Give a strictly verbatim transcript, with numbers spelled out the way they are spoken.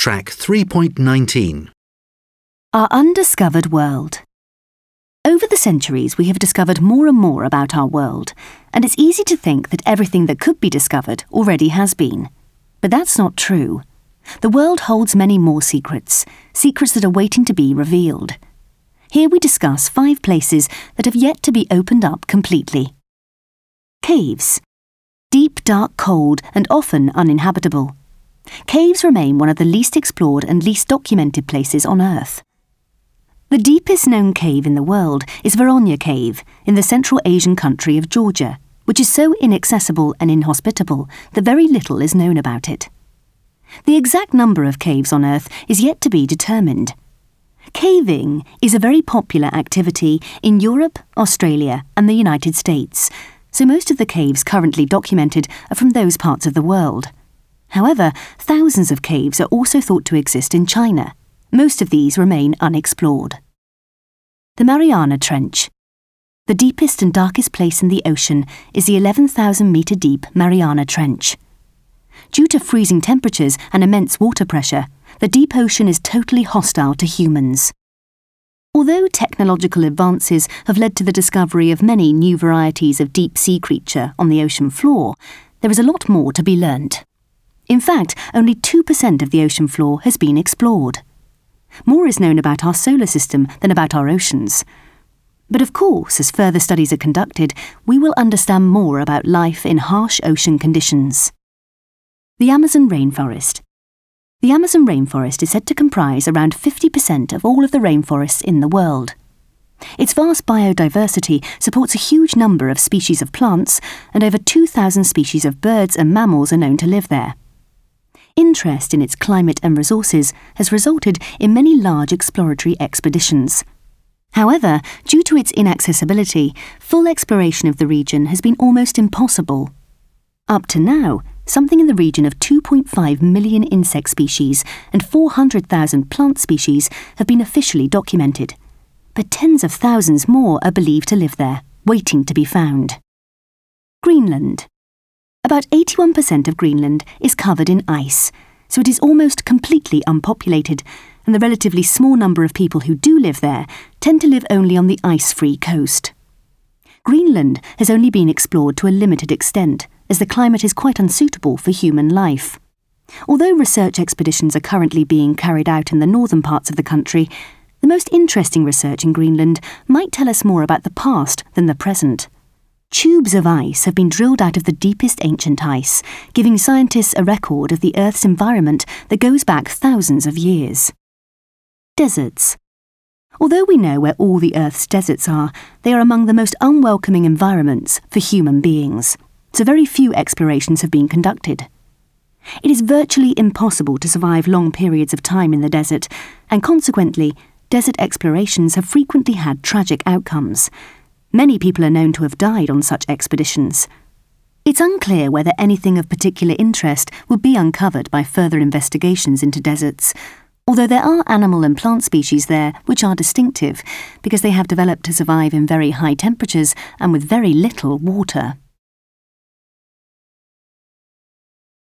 Track three point nineteen. Our undiscovered world. Over the centuries, we have discovered more and more about our world, and it's easy to think that everything that could be discovered already has been. But that's not true. The world holds many more secrets, secrets that are waiting to be revealed. Here we discuss five places that have yet to be opened up completely. Caves. Deep, dark, cold, and often uninhabitable. Caves remain one of the least explored and least documented places on Earth. The deepest known cave in the world is Varonya Cave in the Central Asian country of Georgia, which is so inaccessible and inhospitable that very little is known about it. The exact number of caves on Earth is yet to be determined. Caving is a very popular activity in Europe, Australia, and the United States, so most of the caves currently documented are from those parts of the world. However, thousands of caves are also thought to exist in China. Most of these remain unexplored. The Mariana Trench. The deepest and darkest place in the ocean is the eleven thousand metre deep Mariana Trench. Due to freezing temperatures and immense water pressure, the deep ocean is totally hostile to humans. Although technological advances have led to the discovery of many new varieties of deep-sea creature on the ocean floor, there is a lot more to be learnt. In fact, only two percent of the ocean floor has been explored. More is known about our solar system than about our oceans. But of course, as further studies are conducted, we will understand more about life in harsh ocean conditions. The Amazon rainforest. The Amazon rainforest is said to comprise around fifty percent of all of the rainforests in the world. Its vast biodiversity supports a huge number of species of plants, and over two thousand species of birds and mammals are known to live there. Interest in its climate and resources has resulted in many large exploratory expeditions. However, due to its inaccessibility, full exploration of the region has been almost impossible. Up to now, something in the region of two point five million insect species and four hundred thousand plant species have been officially documented. But tens of thousands more are believed to live there, waiting to be found. Greenland. About eighty-one percent of Greenland is covered in ice, so it is almost completely unpopulated, and the relatively small number of people who do live there tend to live only on the ice-free coast. Greenland has only been explored to a limited extent, as the climate is quite unsuitable for human life. Although research expeditions are currently being carried out in the northern parts of the country, the most interesting research in Greenland might tell us more about the past than the present. Tubes of ice have been drilled out of the deepest ancient ice, giving scientists a record of the Earth's environment that goes back thousands of years. Deserts. Although we know where all the Earth's deserts are, they are among the most unwelcoming environments for human beings, so very few explorations have been conducted. It is virtually impossible to survive long periods of time in the desert, and consequently, desert explorations have frequently had tragic outcomes. Many people are known to have died on such expeditions. It's unclear whether anything of particular interest would be uncovered by further investigations into deserts, although there are animal and plant species there which are distinctive because they have developed to survive in very high temperatures and with very little water.